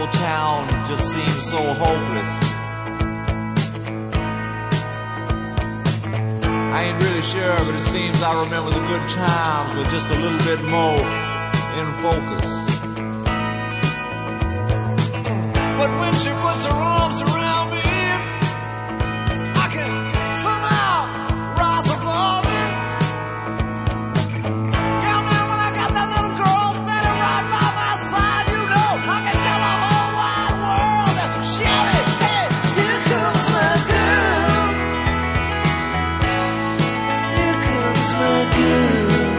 little town just seemed so hopeless. I ain't really sure, but it seems I remember the good times with just a little bit more in focus. But when she puts her arms around me, I can somehow rise above it. Yeah, man, when I got that little girl standing right by my side, you know I can tell the whole wide world that shout it, hey, here comes my girl. Here comes my girl.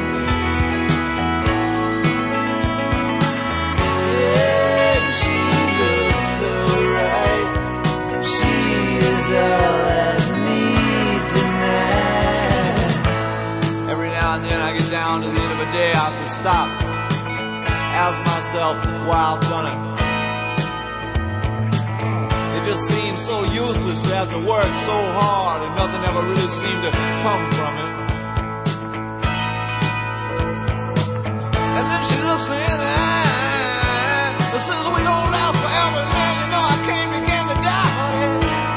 Down to the end of the day, I have to stop, ask myself why I've done it. It just seems so useless to have to work so hard and nothing ever really seemed to come from it. And then she looks me in the eye and says we don't last forever, man, you know I can't begin to die, honey.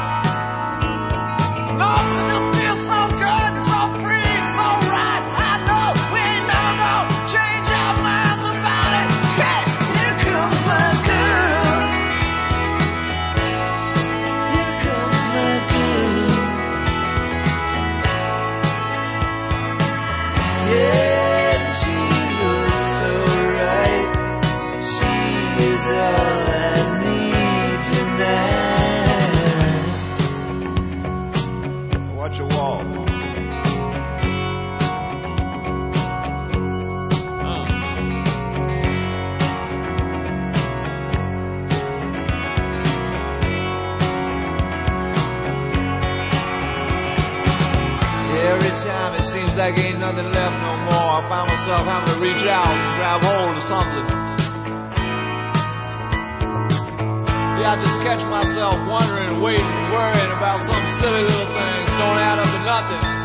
No, it just feels so good and so free and so right. I know we ain't never gonna change our minds about it. Hey, here comes my girl. Here comes my girl. Yeah, she looks so right. She is all I need tonight. Watch your walk. Every time it seems like ain't nothing left no more, I find myself having to reach out and grab hold of something. Yeah, I just catch myself wondering, waiting, worrying about some silly little things don't add up to nothing.